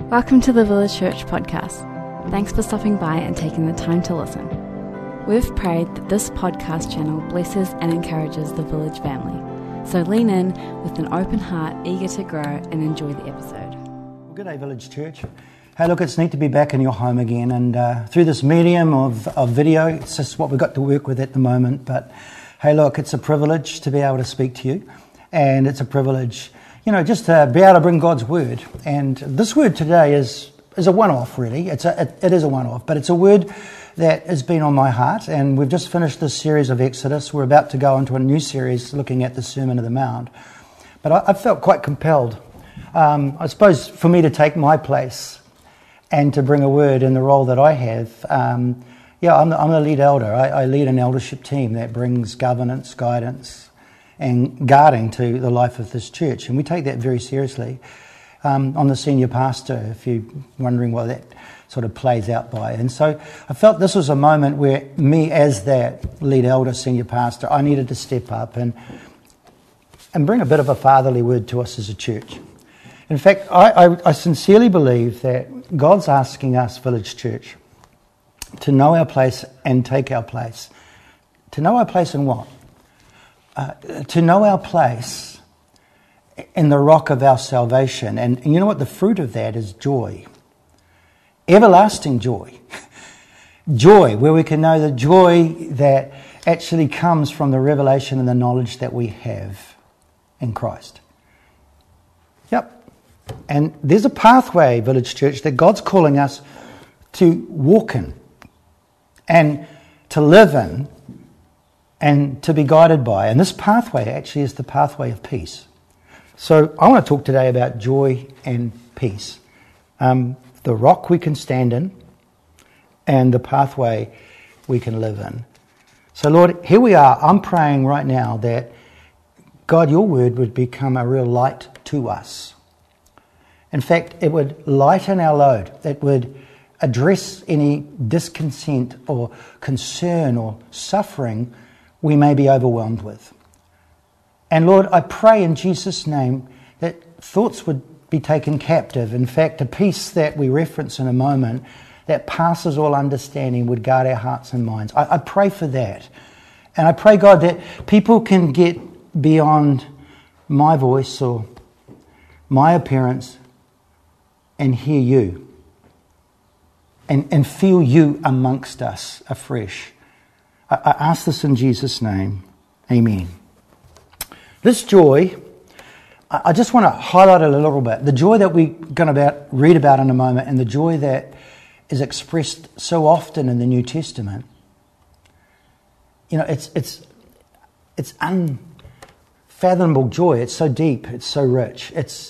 Welcome to the Village Church podcast. Thanks for stopping by and taking the time to listen. We've prayed that this podcast channel blesses and encourages the Village family. So lean in with an open heart, eager to grow and enjoy the episode. Well, good day, Village Church. Hey, look, it's neat to be back in your home again, and through this medium of video, it's just what we've got to work with at the moment. But hey, look, it's a privilege to be able to speak to you, and it's a privilege, just to be able to bring God's word. And this word today is a one-off, really. It is a one-off, but it's a word that has been on my heart. And we've just finished this series of Exodus. We're about to go into a new series looking at the Sermon on the Mount. But I felt quite compelled, I suppose, for me to take my place and to bring a word in the role that I have. I'm the lead elder. I lead an eldership team that brings governance, guidance, and guarding to the life of this church. And we take that very seriously. I'm the senior pastor, if you're wondering what that sort of plays out by. And so I felt this was a moment where me as that lead elder, senior pastor, I needed to step up and bring a bit of a fatherly word to us as a church. In fact, I sincerely believe that God's asking us, Village Church, to know our place and take our place. To know our place in what? To know our place in the rock of our salvation. And you know what? The fruit of that is joy. Everlasting joy. Joy, where we can know the joy that actually comes from the revelation and the knowledge that we have in Christ. Yep. And there's a pathway, Village Church, that God's calling us to walk in and to live in and to be guided by. And this pathway actually is the pathway of peace. So I want to talk today about joy and peace. The rock we can stand in and the pathway we can live in. So Lord, here we are. I'm praying right now that God, your word would become a real light to us. In fact, it would lighten our load. It would address any discontent or concern or suffering we may be overwhelmed with. And Lord, I pray in Jesus' name that thoughts would be taken captive. In fact, a peace that we reference in a moment that passes all understanding would guard our hearts and minds. I pray for that. And I pray, God, that people can get beyond my voice or my appearance and hear you and feel you amongst us afresh. I ask this in Jesus' name. Amen. This joy, I just want to highlight it a little bit. The joy that we're going to read about in a moment and the joy that is expressed so often in the New Testament, it's unfathomable joy. It's so deep. It's so rich. It's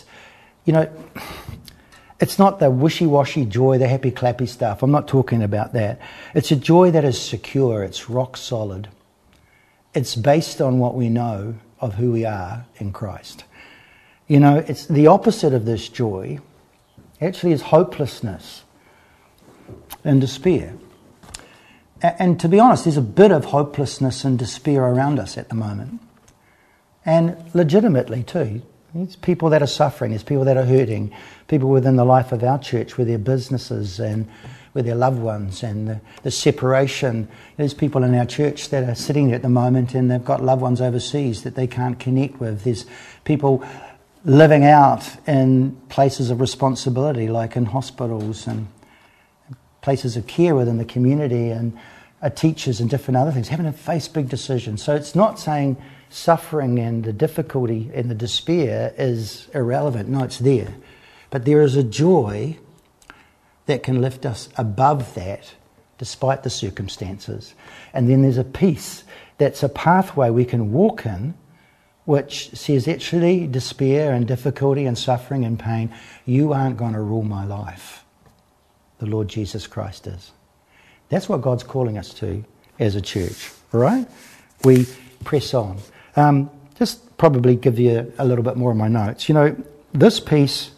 not the wishy-washy joy, the happy-clappy stuff. I'm not talking about that. It's a joy that is secure. It's rock solid. It's based on what we know of who we are in Christ. It's the opposite of this joy actually is hopelessness and despair. And to be honest, there's a bit of hopelessness and despair around us at the moment. And legitimately too. It's people that are suffering, there's people that are hurting, people within the life of our church with their businesses and with their loved ones and the separation. There's people in our church that are sitting there at the moment and they've got loved ones overseas that they can't connect with. There's people living out in places of responsibility like in hospitals and places of care within the community and teachers and different other things, having to face big decisions. So it's not saying suffering and the difficulty and the despair is irrelevant. No, it's there. But there is a joy that can lift us above that despite the circumstances. And then there's a peace that's a pathway we can walk in which says actually despair and difficulty and suffering and pain, you aren't going to rule my life. The Lord Jesus Christ is. That's what God's calling us to as a church, all right? We press on. Just probably give you a little bit more of my notes. This peace,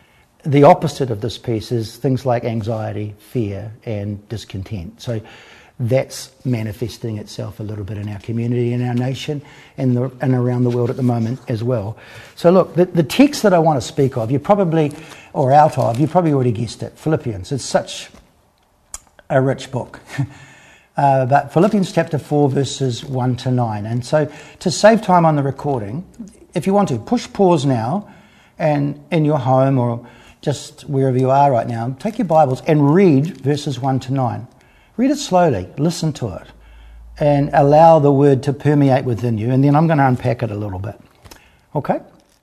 the opposite of this peace is things like anxiety, fear, and discontent. So that's manifesting itself a little bit in our community, in our nation, and around the world at the moment as well. So look, the text that I want to speak of, you probably already guessed it, Philippians. It's such a rich book. But Philippians chapter 4, verses 1 to 9. And so to save time on the recording, if you want to, push pause now, and in your home or just wherever you are right now, take your Bibles and read verses 1 to 9. Read it slowly, listen to it, and allow the word to permeate within you. And then I'm going to unpack it a little bit. Okay?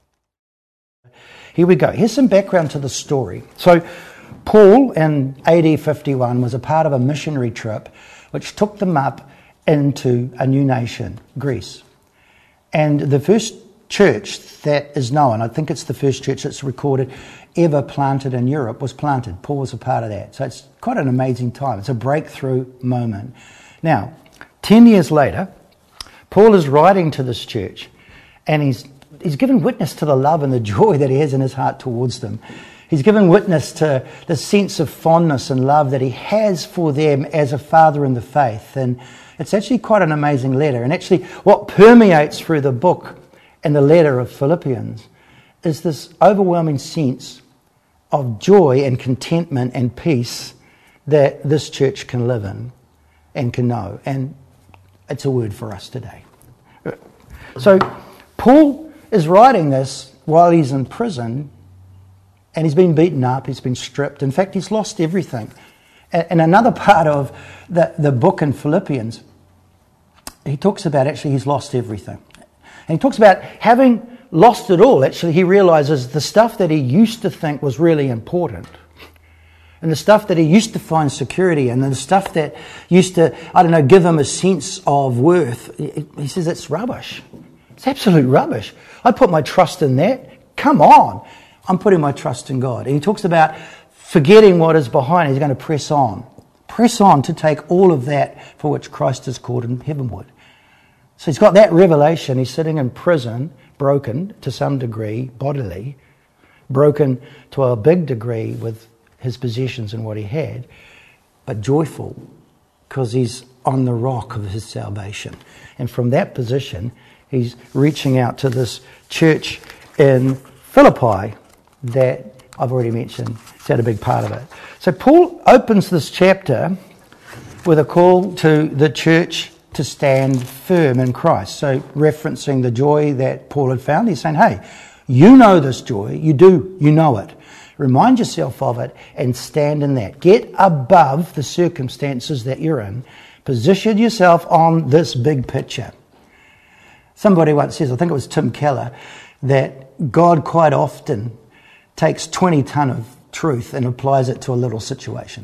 Here we go. Here's some background to the story. So Paul in AD 51 was a part of a missionary trip which took them up into a new nation, Greece. And the first church that is known, I think it's the first church that's recorded ever planted in Europe, was planted. Paul was a part of that. So it's quite an amazing time. It's a breakthrough moment. Now, 10 years later, Paul is writing to this church, and he's given witness to the love and the joy that he has in his heart towards them. He's given witness to the sense of fondness and love that he has for them as a father in the faith. And it's actually quite an amazing letter. And actually what permeates through the book and the letter of Philippians is this overwhelming sense of joy and contentment and peace that this church can live in and can know. And it's a word for us today. So Paul is writing this while he's in prison, and he's been beaten up, he's been stripped. In fact, he's lost everything. And another part of the book in Philippians, he talks about actually he's lost everything. And he talks about having lost it all. Actually, he realizes the stuff that he used to think was really important, and the stuff that he used to find security in, and the stuff that used to, give him a sense of worth, he says it's rubbish. It's absolute rubbish. I put my trust in that. Come on. I'm putting my trust in God. And he talks about forgetting what is behind. He's going to press on. Press on to take all of that for which Christ has called him heavenward. So he's got that revelation. He's sitting in prison, broken to some degree, bodily, broken to a big degree with his possessions and what he had, but joyful because he's on the rock of his salvation. And from that position, he's reaching out to this church in Philippi that I've already mentioned. It's had a big part of it. So Paul opens this chapter with a call to the church to stand firm in Christ. So referencing the joy that Paul had found, he's saying, hey, you know this joy, you know it. Remind yourself of it and stand in that. Get above the circumstances that you're in. Position yourself on this big picture. Somebody once says, I think it was Tim Keller, that God quite often takes 20 ton of truth and applies it to a little situation.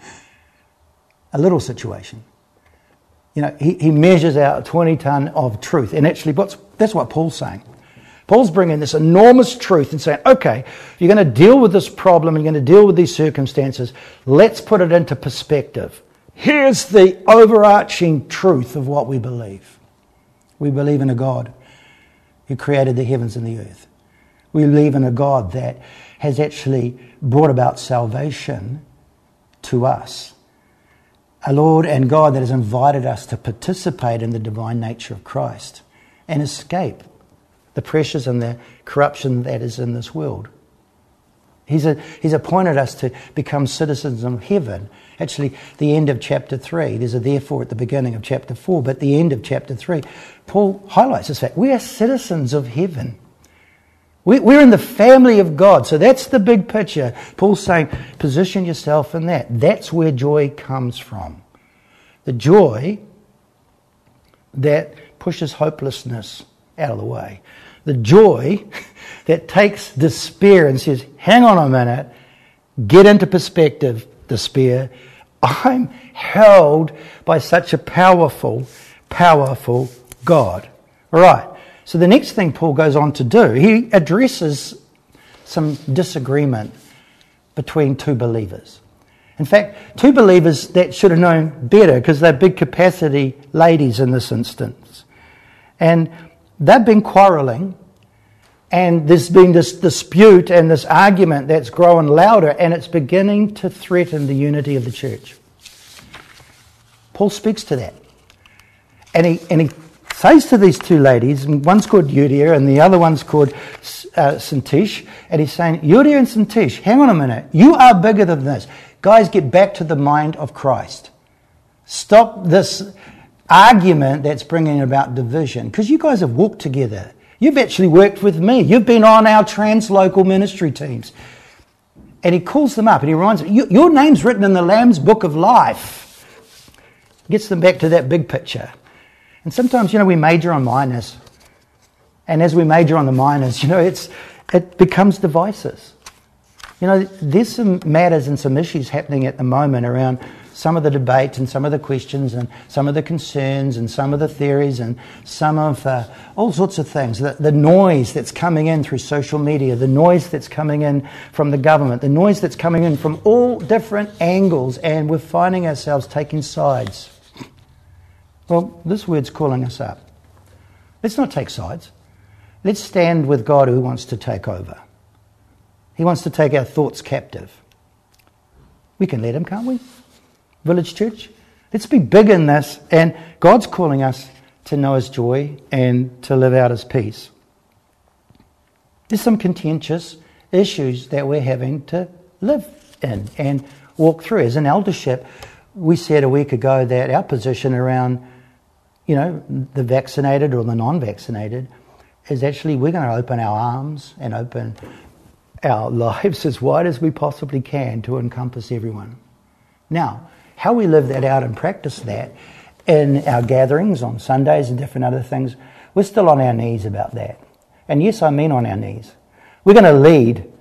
A little situation. He measures out 20 ton of truth. And actually, that's what Paul's saying. Paul's bringing this enormous truth and saying, okay, you're going to deal with this problem, you're going to deal with these circumstances. Let's put it into perspective. Here's the overarching truth of what we believe. We believe in a God who created the heavens and the earth. We believe in a God that has actually brought about salvation to us. A Lord and God that has invited us to participate in the divine nature of Christ and escape the pressures and the corruption that is in this world. He's appointed us to become citizens of heaven. Actually, the end of chapter 3, there's a therefore at the beginning of chapter 4, but the end of chapter 3, Paul highlights this fact. We are citizens of heaven. We're in the family of God. So that's the big picture. Paul's saying, position yourself in that. That's where joy comes from. The joy that pushes hopelessness out of the way. The joy that takes despair and says, hang on a minute, get into perspective, despair. I'm held by such a powerful, powerful God. All right. So the next thing Paul goes on to do, he addresses some disagreement between two believers. In fact, two believers that should have known better because they're big capacity ladies in this instance. And they've been quarrelling, and there's been this dispute and this argument that's growing louder, and it's beginning to threaten the unity of the church. Paul speaks to that. And he says to these two ladies, and one's called Euodia and the other one's called Syntyche, and he's saying, Euodia and Syntyche, hang on a minute, you are bigger than this. Guys, get back to the mind of Christ. Stop this argument that's bringing about division, because you guys have walked together. You've actually worked with me. You've been on our translocal ministry teams. And he calls them up and he reminds them, your name's written in the Lamb's Book of Life. Gets them back to that big picture. And sometimes, we major on minors. And as we major on the minors, it becomes divisive. There's some matters and some issues happening at the moment around some of the debates and some of the questions and some of the concerns and some of the theories and some of all sorts of things. The noise that's coming in through social media, the noise that's coming in from the government, the noise that's coming in from all different angles, and we're finding ourselves taking sides. Well, this word's calling us up. Let's not take sides. Let's stand with God who wants to take over. He wants to take our thoughts captive. We can let him, can't we? Village Church, let's be big in this, and God's calling us to know his joy and to live out his peace. There's some contentious issues that we're having to live in and walk through. As an eldership, we said a week ago that our position around, the vaccinated or the non-vaccinated is actually we're going to open our arms and open our lives as wide as we possibly can to encompass everyone. Now, how we live that out and practice that in our gatherings on Sundays and different other things, we're still on our knees about that. And yes, I mean on our knees. We're going to lead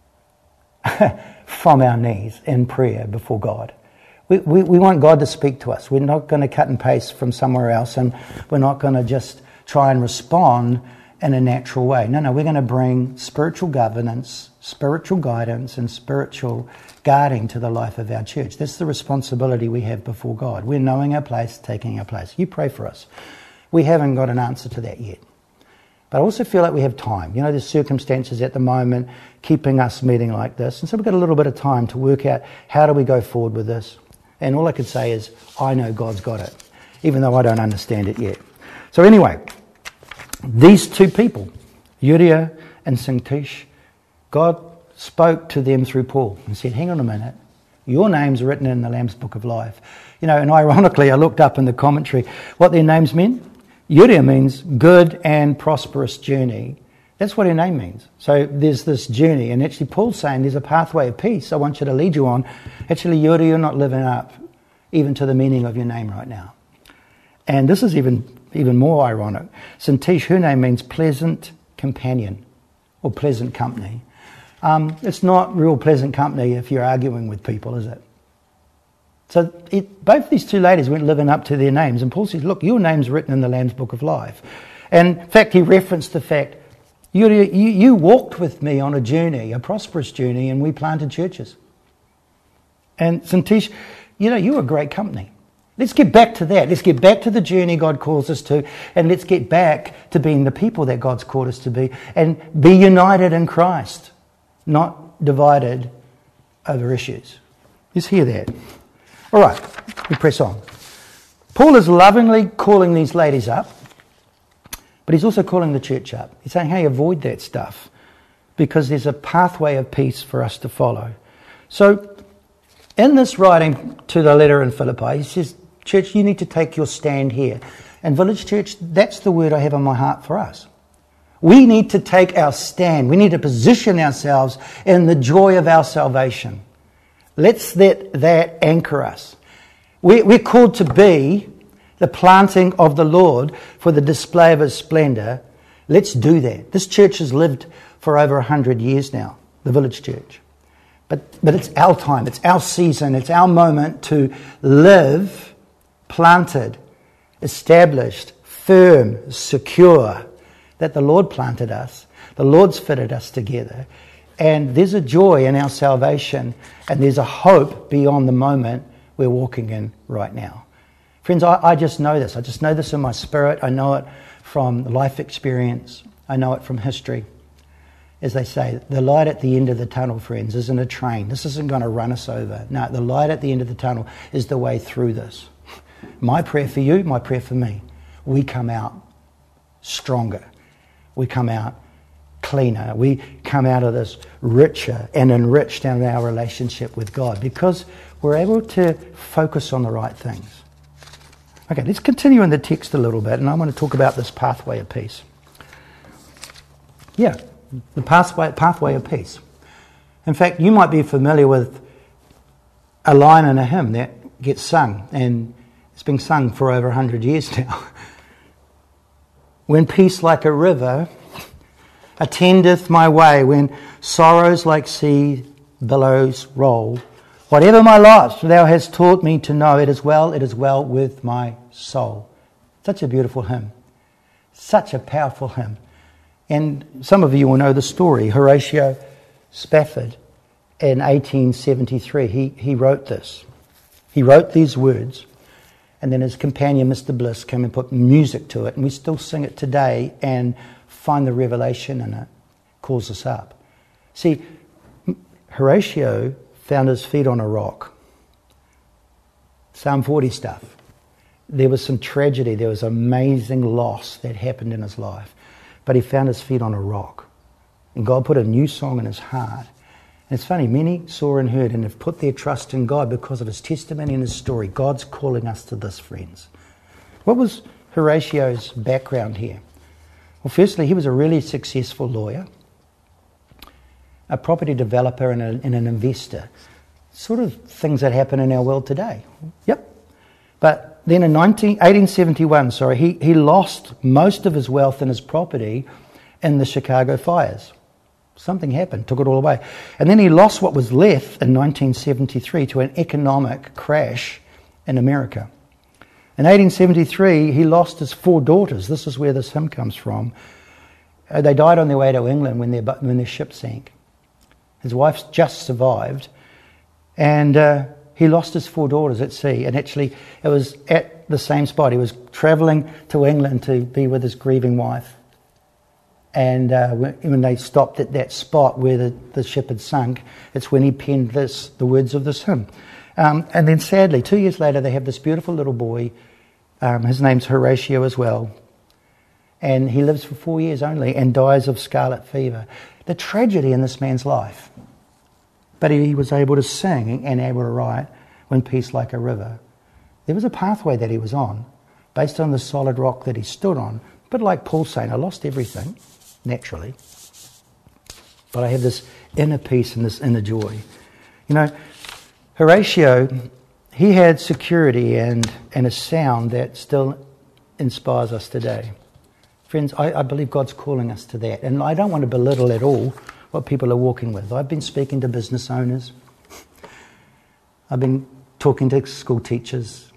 from our knees in prayer before God. We want God to speak to us. We're not going to cut and paste from somewhere else, and we're not going to just try and respond in a natural way. No, we're going to bring spiritual governance, spiritual guidance, and spiritual guarding to the life of our church. That's the responsibility we have before God. We're knowing our place, taking our place. You pray for us. We haven't got an answer to that yet. But I also feel like we have time. There's circumstances at the moment keeping us meeting like this. And so we've got a little bit of time to work out how do we go forward with this. And all I could say is, I know God's got it, even though I don't understand it yet. So anyway, these two people, Euodia and Syntyche, God spoke to them through Paul and said, hang on a minute, your name's written in the Lamb's Book of Life. And ironically, I looked up in the commentary what their names meant. Euodia means good and prosperous journey. That's what her name means. So there's this journey, and actually Paul's saying there's a pathway of peace I want you to lead you on. Actually, Euodia, you're not living up even to the meaning of your name right now. And this is even more ironic. Syntyche, her name means pleasant companion or pleasant company. It's not real pleasant company if you're arguing with people, is it? So both these two ladies weren't living up to their names. And Paul says, look, your name's written in the Lamb's Book of Life. And in fact, he referenced the fact, you walked with me on a journey, a prosperous journey, and we planted churches. And Syntyche, you were great company. Let's get back to that. Let's get back to the journey God calls us to, and let's get back to being the people that God's called us to be, and be united in Christ, not divided over issues. Just hear that. All right, we press on. Paul is lovingly calling these ladies up, but he's also calling the church up. He's saying, hey, avoid that stuff, because there's a pathway of peace for us to follow. So in this writing to the letter in Philippi, he says, church, you need to take your stand here. And Village Church, that's the word I have on my heart for us. We need to take our stand. We need to position ourselves in the joy of our salvation. Let's let that anchor us. We're called to be the planting of the Lord for the display of his splendour. Let's do that. This church has lived for over 100 years now, the Village Church. But it's our time, it's our season, it's our moment to live planted, established, firm, secure, that the Lord planted us, the Lord's fitted us together. And there's a joy in our salvation, and there's a hope beyond the moment we're walking in right now. Friends, I just know this. I just know this in my spirit. I know it from life experience. I know it from history. As they say, the light at the end of the tunnel, friends, isn't a train. This isn't going to run us over. No, the light at the end of the tunnel is the way through this. My prayer for you, my prayer for me, we come out stronger. We come out cleaner. We come out of this richer and enriched in our relationship with God because we're able to focus on the right things. Okay, let's continue in the text a little bit, and I want to talk about this pathway of peace. Yeah, the pathway of peace. In fact, you might be familiar with a line in a hymn that gets sung, and it's been sung for over 100 years now. When peace like a river attendeth my way, when sorrows like sea billows roll, whatever my lot thou hast taught me to know, it is well with my soul. Such a beautiful hymn. Such a powerful hymn. And some of you will know the story. Horatio Spafford in 1873, he wrote this. He wrote these words, and then his companion, Mr. Bliss, came and put music to it, and we still sing it today and find the revelation in it. Calls us up. See, Horatio found his feet on a rock. Psalm 40 stuff. There was some tragedy, there was amazing loss that happened in his life. But he found his feet on a rock. And God put a new song in his heart. And it's funny, many saw and heard and have put their trust in God because of his testimony and his story. God's calling us to this, friends. What was Horatio's background here? Well, firstly, he was a really successful lawyer, a property developer and an investor. Sort of things that happen in our world today. Yep. But then in 1871, he lost most of his wealth and his property in the Chicago fires. Something happened, took it all away. And then he lost what was left in 1973 to an economic crash in America. In 1873, he lost his 4 daughters. This is where this hymn comes from. They died on their way to England when their ship sank. His wife just survived, and he lost his 4 daughters at sea. And actually, it was at the same spot. He was travelling to England to be with his grieving wife. And when they stopped at that spot where the ship had sunk, it's when he penned the words of this hymn. And then sadly, 2 years later, they have this beautiful little boy. His name's Horatio as well. And he lives for 4 years only and dies of scarlet fever. The tragedy in this man's life. But he was able to sing and able to write when peace like a river. There was a pathway that he was on based on the solid rock that he stood on. But like Paul saying, I lost everything, naturally. But I have this inner peace and this inner joy. You know, Horatio, he had security and a sound that still inspires us today. Friends, I believe God's calling us to that. And I don't want to belittle at all what people are walking with. I've been speaking to business owners. I've been talking to school teachers.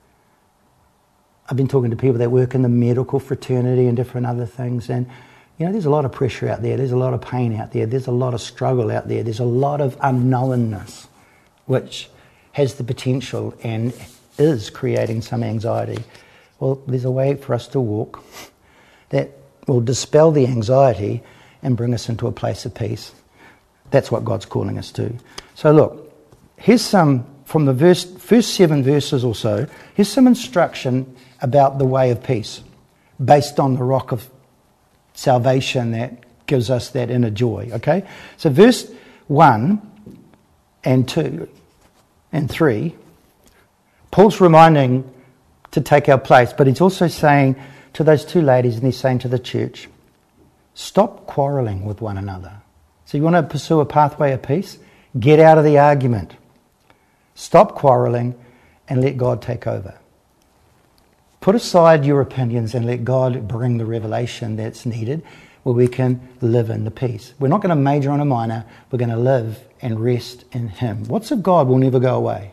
I've been talking to people that work in the medical fraternity and different other things. And, you know, there's a lot of pressure out there. There's a lot of pain out there. There's a lot of struggle out there. There's a lot of unknownness, which has the potential and is creating some anxiety. Well, there's a way for us to walk that will dispel the anxiety and bring us into a place of peace. That's what God's calling us to. So look, here's some, from the first 7 verses or so, here's some instruction about the way of peace based on the rock of salvation that gives us that inner joy, okay? So verse 1 and 2 and 3, Paul's reminding to take our place, but he's also saying to those 2 ladies, and he's saying to the church, stop quarrelling with one another. So you want to pursue a pathway of peace? Get out of the argument. Stop quarrelling and let God take over. Put aside your opinions and let God bring the revelation that's needed where we can live in the peace. We're not going to major on a minor. We're going to live and rest in Him. What's of God will never go away.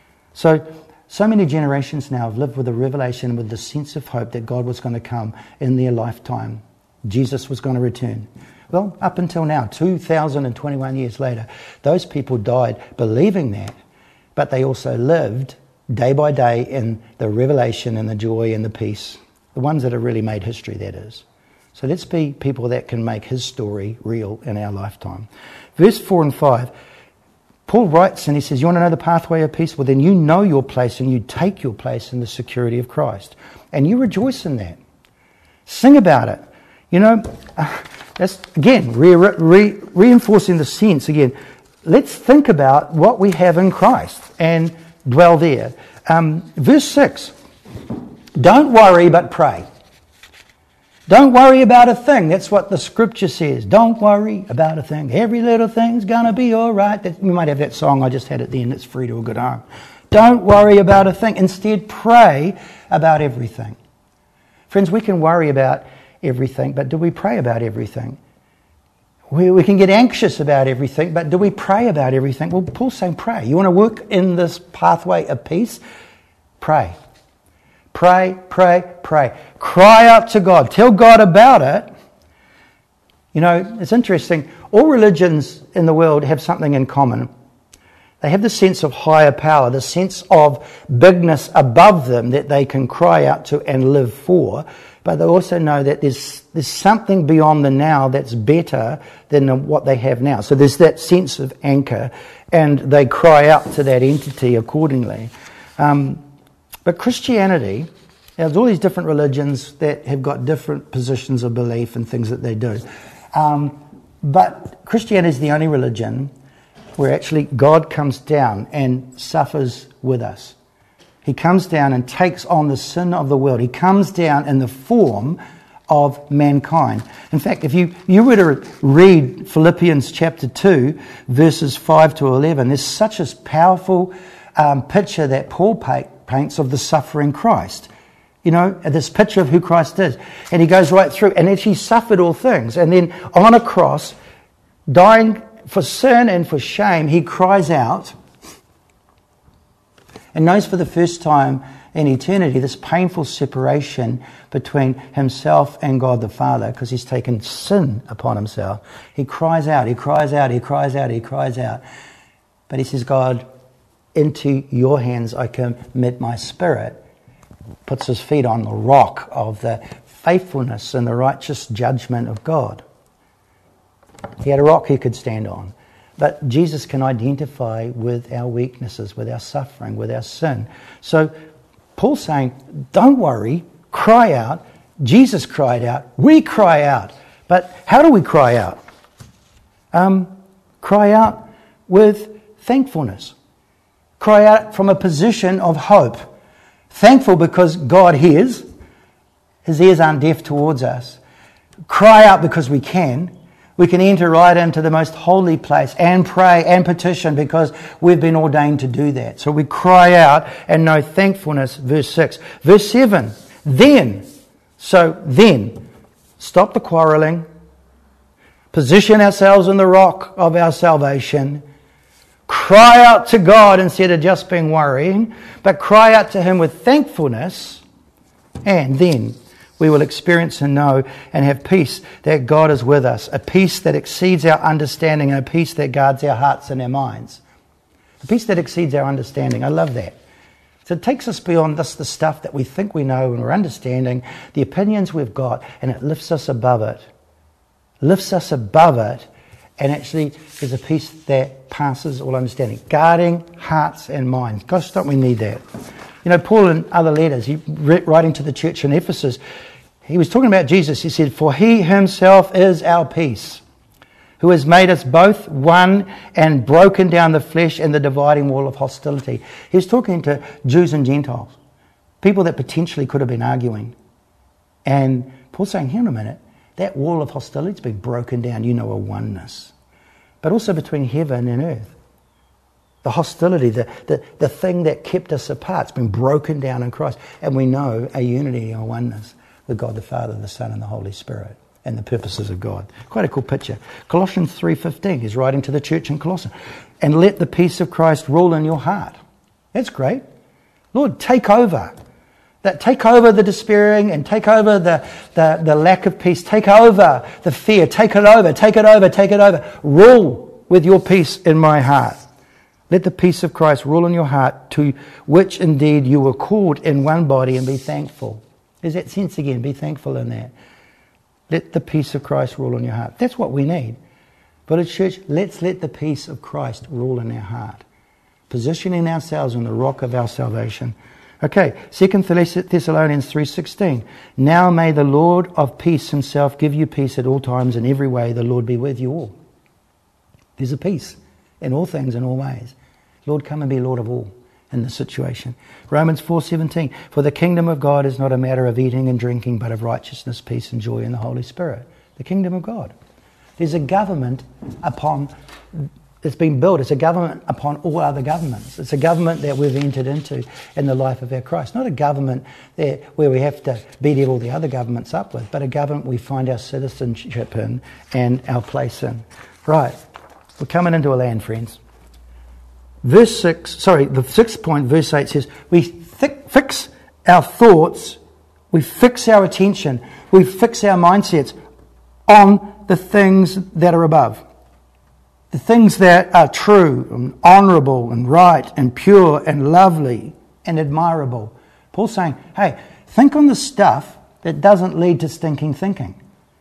So many generations now have lived with the revelation, with the sense of hope that God was going to come in their lifetime. Jesus was going to return. Well, up until now, 2021 years later, those people died believing that, but they also lived day by day in the revelation and the joy and the peace. The ones that have really made history, that is. So let's be people that can make His story real in our lifetime. Verse 4 and 5, Paul writes and he says, you want to know the pathway of peace? Well, then you know your place and you take your place in the security of Christ. And you rejoice in that. Sing about it. You know, that's, again, reinforcing the sense, again, let's think about what we have in Christ and dwell there. Verse 6, don't worry but pray. Don't worry about a thing. That's what the scripture says. Don't worry about a thing. Every little thing's going to be all right. You might have that song I just had at the end. It's free to a good home. Don't worry about a thing. Instead, pray about everything. Friends, we can worry about everything, but do we pray about everything? We can get anxious about everything, but do we pray about everything? Well, Paul's saying pray. You want to work in this pathway of peace? Pray. Pray, pray, pray. Cry out to God. Tell God about it. You know, it's interesting. All religions in the world have something in common. They have the sense of higher power, the sense of bigness above them that they can cry out to and live for. But they also know that there's something beyond the now that's better than what they have now. So there's that sense of anchor, and they cry out to that entity accordingly. But Christianity, there's all these different religions that have got different positions of belief and things that they do. But Christianity is the only religion where actually God comes down and suffers with us. He comes down and takes on the sin of the world. He comes down in the form of mankind. In fact, if you were to read Philippians chapter 2, verses 5 to 11, there's such a powerful picture that Paul paints of the suffering Christ. You know, this picture of who Christ is. And he goes right through, and actually suffered all things. And then on a cross, dying for sin and for shame, he cries out and knows for the first time in eternity this painful separation between himself and God the Father, because he's taken sin upon himself. He cries out, he cries out, he cries out, he cries out. But he says, God, into your hands I commit my spirit. Puts his feet on the rock of the faithfulness and the righteous judgment of God. He had a rock he could stand on. But Jesus can identify with our weaknesses, with our suffering, with our sin. So Paul's saying, don't worry, cry out. Jesus cried out. We cry out. But how do we cry out? Cry out with thankfulness. Cry out from a position of hope. Thankful because God hears. His ears aren't deaf towards us. Cry out because we can. We can enter right into the most holy place and pray and petition because we've been ordained to do that. So we cry out and know thankfulness, verse 6. Verse 7, then, stop the quarrelling, position ourselves in the rock of our salvation, cry out to God instead of just being worrying, but cry out to Him with thankfulness, and then we will experience and know and have peace that God is with us, a peace that exceeds our understanding and a peace that guards our hearts and our minds. A peace that exceeds our understanding. I love that. So it takes us beyond the stuff that we think we know and we're understanding, the opinions we've got, and it lifts us above it. Lifts us above it, and actually is a peace that passes all understanding. Guarding hearts and minds. Gosh, don't we need that? You know, Paul in other letters, writing to the church in Ephesus, he was talking about Jesus. He said, for He Himself is our peace, who has made us both one and broken down the flesh and the dividing wall of hostility. He was talking to Jews and Gentiles, people that potentially could have been arguing. And Paul's saying, hang on a minute, that wall of hostility has been broken down. You know, a oneness. But also between heaven and earth. The hostility, the thing that kept us apart, it's been broken down in Christ. And we know a unity, a oneness with God the Father, the Son, and the Holy Spirit, and the purposes of God. Quite a cool picture. Colossians 3:15, he's writing to the church in Colossae. And let the peace of Christ rule in your heart. That's great. Lord, take over. Take over the despairing and take over the lack of peace. Take over the fear. Take it over, take it over, take it over. Rule with your peace in my heart. Let the peace of Christ rule in your heart, to which indeed you were called in one body, and be thankful. There's that sense again, be thankful in that. Let the peace of Christ rule in your heart. That's what we need. Village Church, let's let the peace of Christ rule in our heart, positioning ourselves on the rock of our salvation. Okay, 2 Thessalonians 3:16. Now may the Lord of peace himself give you peace at all times in every way. The Lord be with you all. There's a peace in all things, in all ways. Lord, come and be Lord of all in this situation. Romans 4:17. For the kingdom of God is not a matter of eating and drinking, but of righteousness, peace and joy in the Holy Spirit. The kingdom of God. There's a government upon... It's been built. It's a government upon all other governments. It's a government that we've entered into in the life of our Christ. Not a government where we have to beat all the other governments up with, but a government we find our citizenship in and our place in. Right. We're coming into a land, friends. The 6th point, verse 8 says, we fix our thoughts, we fix our attention, we fix our mindsets on the things that are above. The things that are true and honourable and right and pure and lovely and admirable. Paul's saying, hey, think on the stuff that doesn't lead to stinking thinking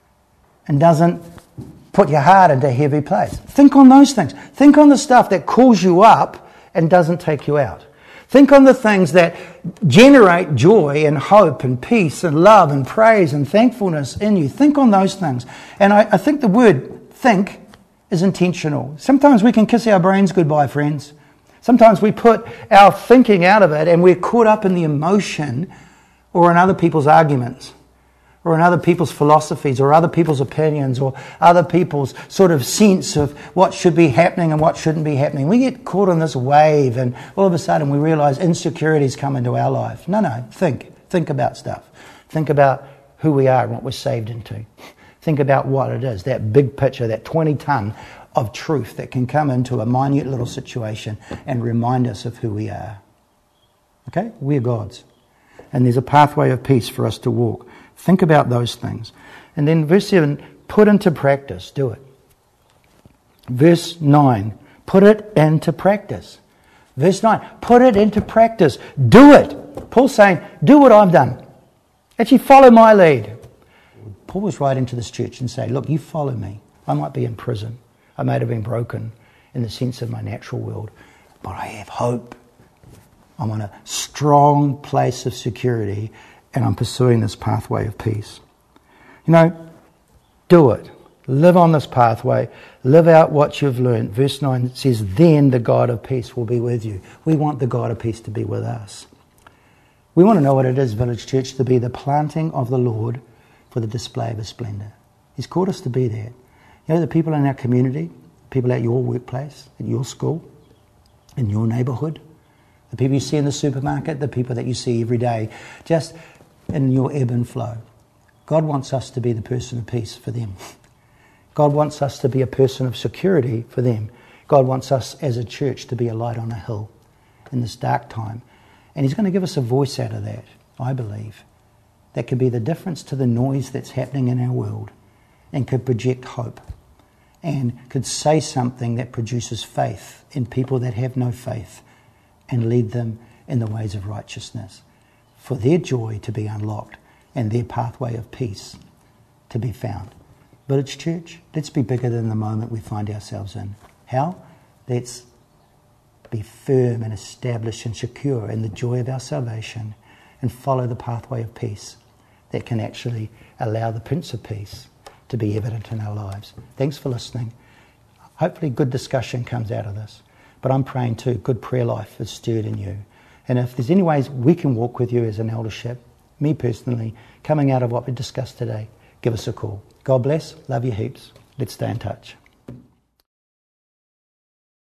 and doesn't put your heart into a heavy place. Think on those things. Think on the stuff that calls you up and doesn't take you out. Think on the things that generate joy and hope and peace and love and praise and thankfulness in you. Think on those things. And I think the word think is intentional. Sometimes we can kiss our brains goodbye, friends. Sometimes we put our thinking out of it and we're caught up in the emotion or in other people's arguments or in other people's philosophies or other people's opinions or other people's sort of sense of what should be happening and what shouldn't be happening. We get caught on this wave and all of a sudden we realize insecurities come into our life. No, think about stuff. Think about who we are and what we're saved into. Think about what it is, that big picture, that 20-ton of truth that can come into a minute little situation and remind us of who we are. Okay? We're God's. And there's a pathway of peace for us to walk. Think about those things. And then verse 7, put into practice. Do it. Verse 9, put it into practice. Verse 9, put it into practice. Do it. Paul's saying, do what I've done. Actually follow my lead. Paul was writing to this church and saying, look, you follow me. I might be in prison. I might have been broken in the sense of my natural world, but I have hope. I'm on a strong place of security and I'm pursuing this pathway of peace. You know, do it. Live on this pathway. Live out what you've learned. Verse 9 says, then the God of peace will be with you. We want the God of peace to be with us. We want to know what it is, Village Church, to be the planting of the Lord for the display of His splendour. He's called us to be that. You know, the people in our community, people at your workplace, at your school, in your neighbourhood, the people you see in the supermarket, the people that you see every day, just in your ebb and flow. God wants us to be the person of peace for them. God wants us to be a person of security for them. God wants us as a church to be a light on a hill in this dark time. And He's going to give us a voice out of that, I believe, that could be the difference to the noise that's happening in our world and could project hope and could say something that produces faith in people that have no faith and lead them in the ways of righteousness for their joy to be unlocked and their pathway of peace to be found. Village Church, let's be bigger than the moment we find ourselves in. How? Let's be firm and established and secure in the joy of our salvation and follow the pathway of peace that can actually allow the Prince of Peace to be evident in our lives. Thanks for listening. Hopefully good discussion comes out of this. But I'm praying too, good prayer life is stirred in you. And if there's any ways we can walk with you as an eldership, me personally, coming out of what we discussed today, give us a call. God bless. Love you heaps. Let's stay in touch.